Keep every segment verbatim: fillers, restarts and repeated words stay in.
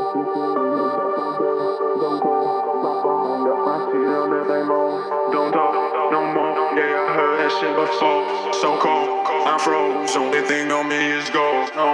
Don't call my phone, got my feet on every mode. Don't talk no more, yeah, I heard that shit before. So cold, I froze, only thing on me is gold. No.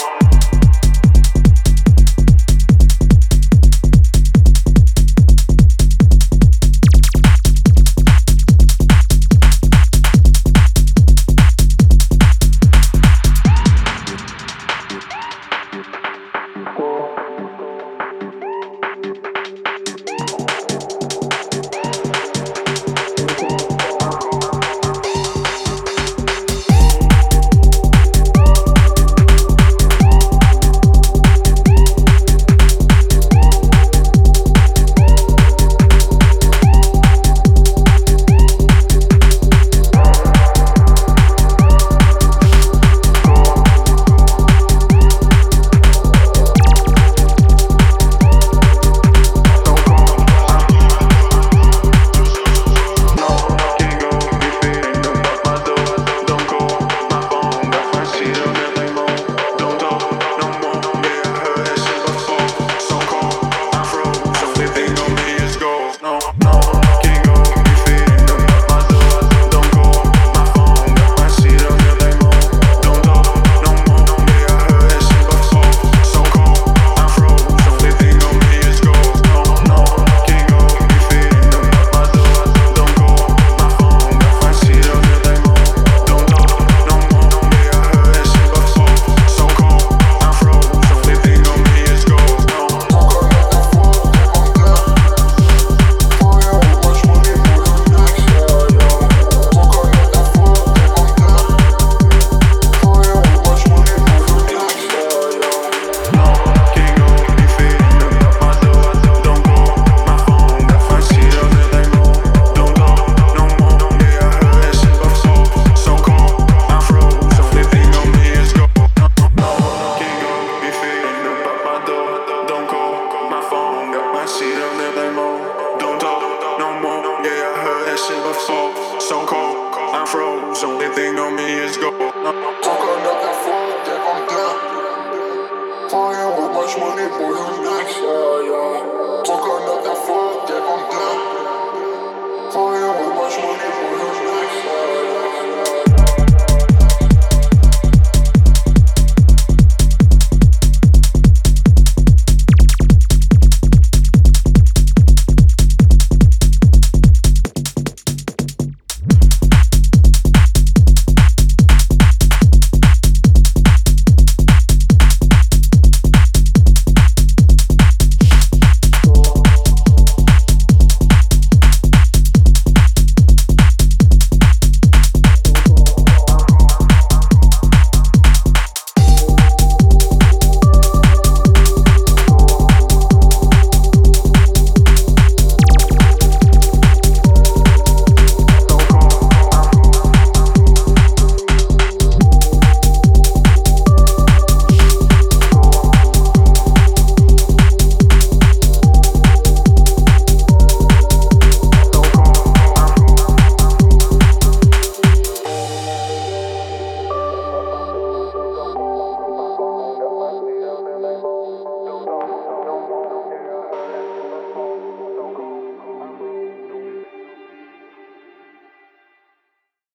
So cold, I froze, only thing on me is gold. Talk another fool, then I'm done. For you, how much money, boy, you next? Yeah, yeah.